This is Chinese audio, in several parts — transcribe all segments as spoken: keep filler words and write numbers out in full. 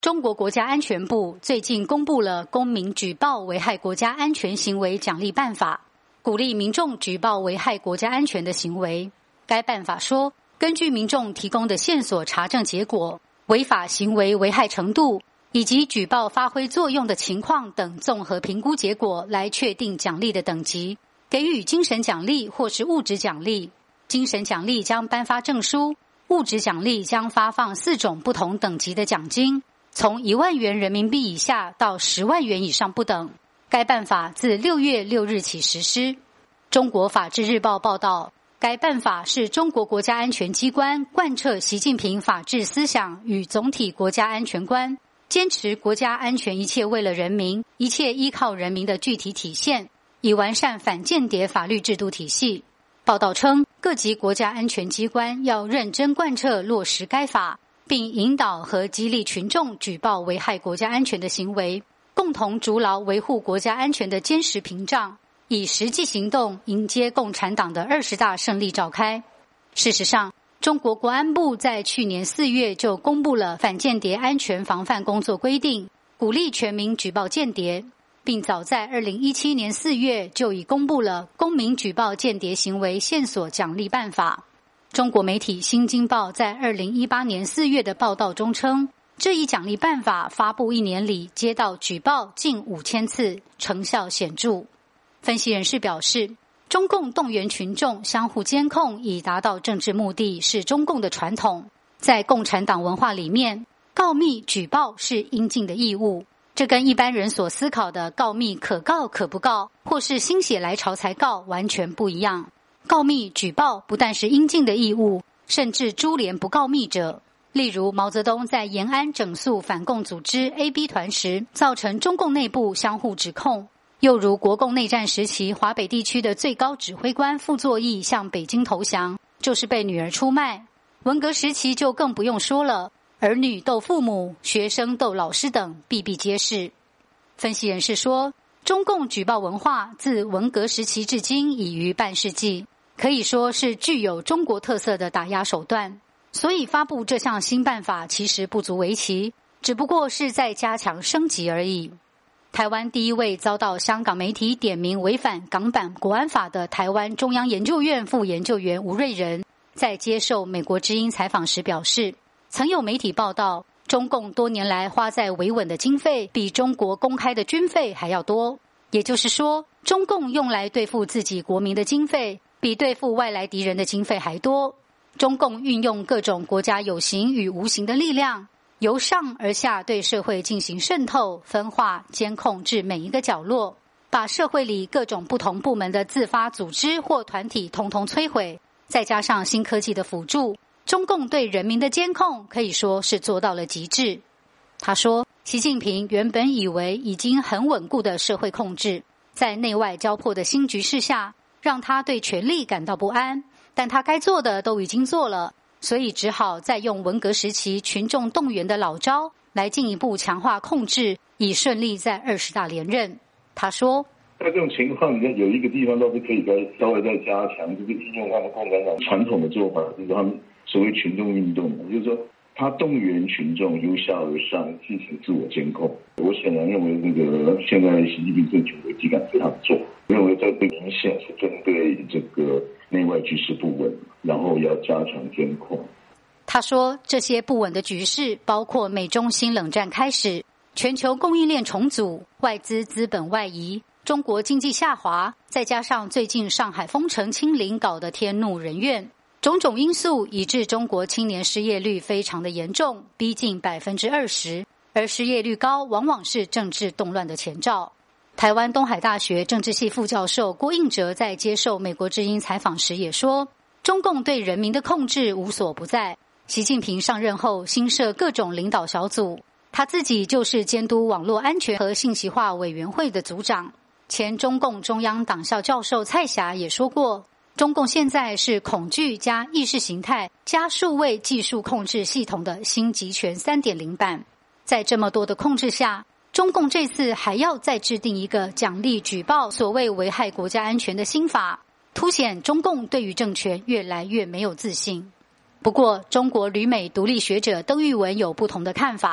中国国家安全部最近公布了公民举报危害国家安全行为奖励办法，鼓励民众举报危害国家安全的行为。该办法说，根据民众提供的线索查证结果、违法行为危害程度以及举报发挥作用的情况等综合评估结果来确定奖励的等级，给予精神奖励或是物质奖励。精神奖励将颁发证书，物质奖励将发放四种不同等级的奖金，从一万元人民币以下到十万元以上不等。该办法自六月六日起实施。中国法制日报报道，该办法是中国国家安全机关贯彻习近平法治思想与总体国家安全观，坚持国家安全一切为了人民，一切依靠人民的具体体现，以完善反间谍法律制度体系。报道称，各级国家安全机关要认真贯彻落实该法，并引导和激励群众举报危害国家安全的行为，共同筑牢维护国家安全的坚实屏障，以实际行动迎接共产党的二十大胜利召开。事实上，中国国安部在去年四月就公布了反间谍安全防范工作规定，鼓励全民举报间谍，并早在二零一七年四月就已公布了公民举报间谍行为线索奖励办法。中国媒体《新京报》在二零一八年四月的报道中称，这一奖励办法发布一年里接到举报近五千次，成效显著。分析人士表示，中共动员群众相互监控以达到政治目的是中共的传统，在共产党文化里面，告密举报是应尽的义务，这跟一般人所思考的告密可告可不告，或是心血来潮才告完全不一样。告密举报不但是应尽的义务，甚至株连不告密者。例如毛泽东在延安整肃反共组织 A B 团时，造成中共内部相互指控；又如国共内战时期，华北地区的最高指挥官傅作义向北京投降，就是被女儿出卖。文革时期就更不用说了，儿女斗父母，学生斗老师等比比皆是。分析人士说，中共举报文化自文革时期至今已逾半世纪，可以说是具有中国特色的打压手段，所以发布这项新办法其实不足为奇，只不过是在加强升级而已。台湾第一位遭到香港媒体点名违反港版国安法的台湾中央研究院副研究员吴瑞仁，在接受美国之音采访时表示，曾有媒体报道，中共多年来花在维稳的经费比中国公开的军费还要多，也就是说，中共用来对付自己国民的经费比对付外来敌人的经费还多。中共运用各种国家有形与无形的力量，由上而下对社会进行渗透、分化、监控至每一个角落，把社会里各种不同部门的自发组织或团体统统摧毁，再加上新科技的辅助，中共对人民的监控可以说是做到了极致。他说，习近平原本以为已经很稳固的社会控制，在内外交迫的新局势下，让他对权力感到不安，但他该做的都已经做了，所以只好再用文革时期群众动员的老招来进一步强化控制，以顺利在二十大连任。他说， 在这种情况里面，有一个地方倒是可以再稍微再加强，就是运用他们共产党传统的做法，就是他们所谓群众运动，就是说他动员群众由下而上进行自我监控。我显然认为那个现在习近平政权危机感非常重，认为在这个明显是针对这个内外局势不稳，然后要加强监控。 他说，这些不稳的局势包括美中新冷战开始，全球供应链重组，外资资本外移，中国经济下滑，再加上最近上海封城清零搞得天怒人怨，种种因素以致中国青年失业率非常的严重，逼近 百分之二十， 而失业率高往往是政治动乱的前兆。台湾东海大学政治系副教授郭应哲在接受美国之音采访时也说，中共对人民的控制无所不在。习近平上任后新设各种领导小组，他自己就是监督网络安全和信息化委员会的组长。前中共中央党校教授蔡霞也说过，中共现在是恐惧加意识形态加数位技术控制系统的新集权 三点零 版。在这么多的控制下，中共这次还要再制定一个奖励举报所谓危害国家安全的新法，凸显中共对于政权越来越没有自信。不过，中国旅美独立学者邓玉文有不同的看法。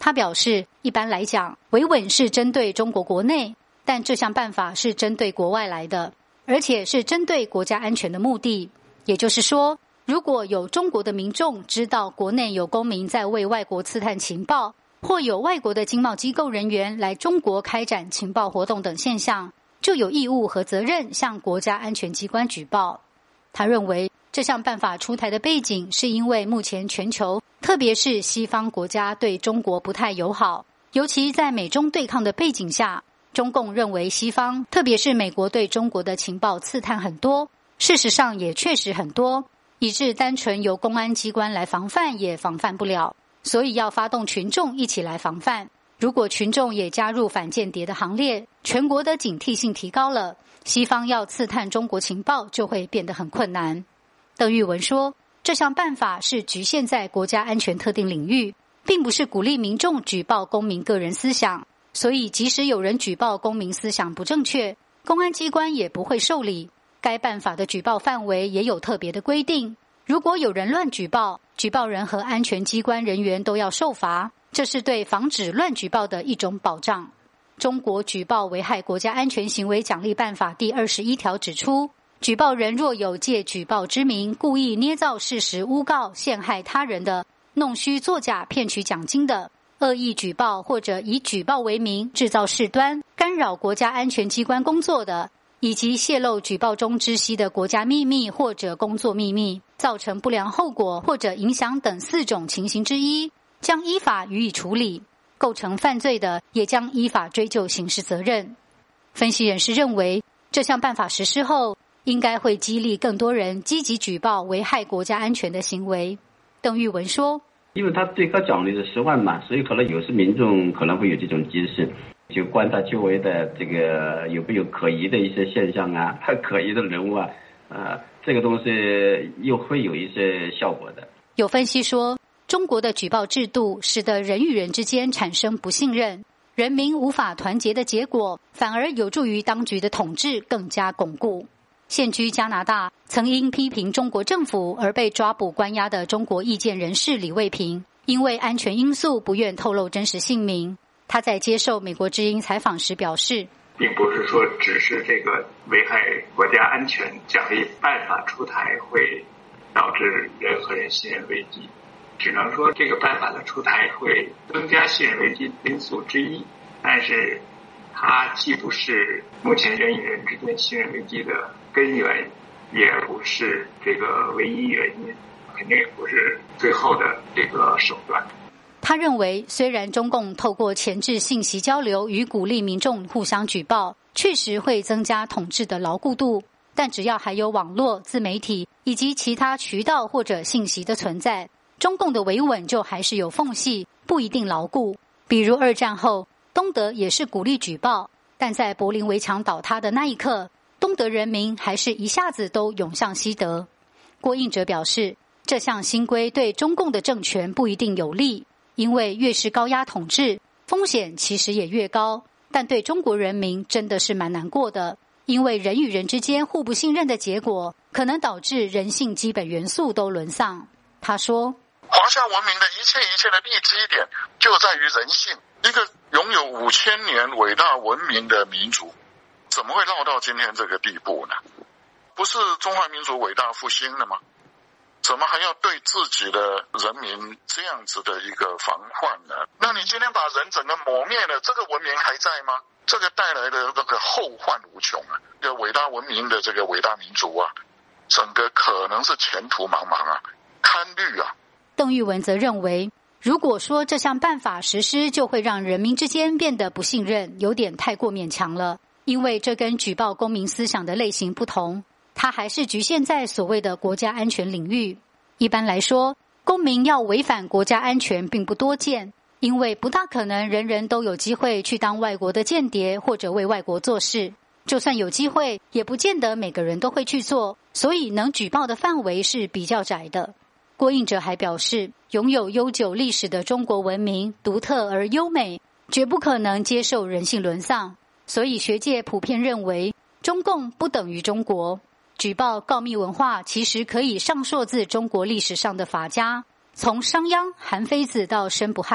他表示，一般来讲，维稳是针对中国国内，但这项办法是针对国外来的，而且是针对国家安全的目的。也就是说，如果有中国的民众知道国内有公民在为外国刺探情报，或有外国的经贸机构人员来中国开展情报活动等现象，就有义务和责任向国家安全机关举报。他认为，这项办法出台的背景是因为目前全球，特别是西方国家对中国不太友好，尤其在美中对抗的背景下，中共认为西方，特别是美国对中国的情报刺探很多，事实上也确实很多，以致单纯由公安机关来防范也防范不了，所以要发动群众一起来防范。如果群众也加入反间谍的行列，全国的警惕性提高了，西方要刺探中国情报就会变得很困难。邓玉文说，这项办法是局限在国家安全特定领域，并不是鼓励民众举报公民个人思想，所以即使有人举报公民思想不正确，公安机关也不会受理。该办法的举报范围也有特别的规定，如果有人乱举报，举报人和安全机关人员都要受罚，这是对防止乱举报的一种保障。中国举报危害国家安全行为奖励办法第二十一条指出，举报人若有借举报之名故意捏造事实诬告陷害他人的，弄虚作假骗取奖金的，恶意举报或者以举报为名制造事端干扰国家安全机关工作的，以及泄露举报中知悉的国家秘密或者工作秘密，造成不良后果或者影响等四种情形之一，将依法予以处理。构成犯罪的，也将依法追究刑事责任。分析人士认为，这项办法实施后，应该会激励更多人积极举报危害国家安全的行为。邓玉文说， 因为他最高奖励是十万嘛，所以可能有时民众可能会有这种机制，就观察周围的这个有没有可疑的一些现象啊，可疑的人物啊，呃，这个东西又会有一些效果的。 有分析说，中国的举报制度使得人与人之间产生不信任，人民无法团结的结果，反而有助于当局的统治更加巩固。现居加拿大，曾因批评中国政府而被抓捕关押的中国意见人士李卫平，因为安全因素不愿透露真实姓名。他在接受美国之音采访时表示， 并不是说只是这个危害国家安全奖励办法出台会导致人和人信任危机，只能说这个办法的出台会增加信任危机因素之一，但是它既不是目前人与人之间信任危机的根源，也不是这个唯一原因，肯定也不是最后的这个手段。 他认为，虽然中共透过前置信息交流与鼓励民众互相举报，确实会增加统治的牢固度，但只要还有网络、自媒体以及其他渠道或者信息的存在，中共的维稳就还是有缝隙，不一定牢固。比如二战后，东德也是鼓励举报，但在柏林围墙倒塌的那一刻，东德人民还是一下子都涌向西德。郭应哲表示，这项新规对中共的政权不一定有利，因为越是高压统治，风险其实也越高，但对中国人民真的是蛮难过的，因为人与人之间互不信任的结果，可能导致人性基本元素都沦丧。他说， 华夏文明的一切一切的立基点就在于人性，一个拥有五千年伟大文明的民族，怎么会落到今天这个地步呢？不是中华民族伟大复兴了吗？怎么还要对自己的人民这样子的一个防患呢？那你今天把人整个磨灭了，这个文明还在吗？这个带来的这个后患无穷啊！这个伟大文明的这个伟大民族啊，整个可能是前途茫茫啊，堪虑啊。 邓玉文则认为，如果说这项办法实施就会让人民之间变得不信任，有点太过勉强了，因为这跟举报公民思想的类型不同，它还是局限在所谓的国家安全领域。一般来说，公民要违反国家安全并不多见，因为不大可能人人都有机会去当外国的间谍或者为外国做事，就算有机会，也不见得每个人都会去做，所以能举报的范围是比较窄的。郭应哲还表示，拥有悠久历史的中国文明独特而优美，绝不可能接受人性沦丧，所以学界普遍认为，中共不等于中国。举报告密文化其实可以上溯自中国历史上的法家，从商鞅、韩非子到申不害，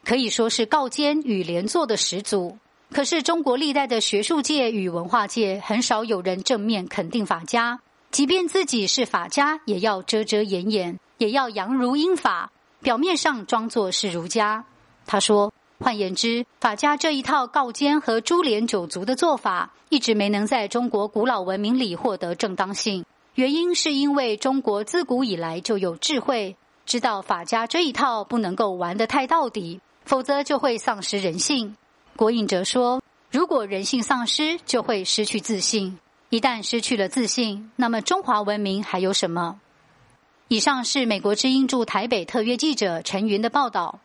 可以说是告奸与连坐的始祖。可是中国历代的学术界与文化界很少有人正面肯定法家，即便自己是法家，也要遮遮掩掩，也要佯如英法，表面上装作是儒家。他说，换言之，法家这一套告奸和株连九族的做法，一直没能在中国古老文明里获得正当性。原因是因为中国自古以来就有智慧，知道法家这一套不能够玩得太到底，否则就会丧失人性。郭应哲说，如果人性丧失，就会失去自信。一旦失去了自信，那么中华文明还有什么？以上是美国之音驻台北特约记者陈云的报道。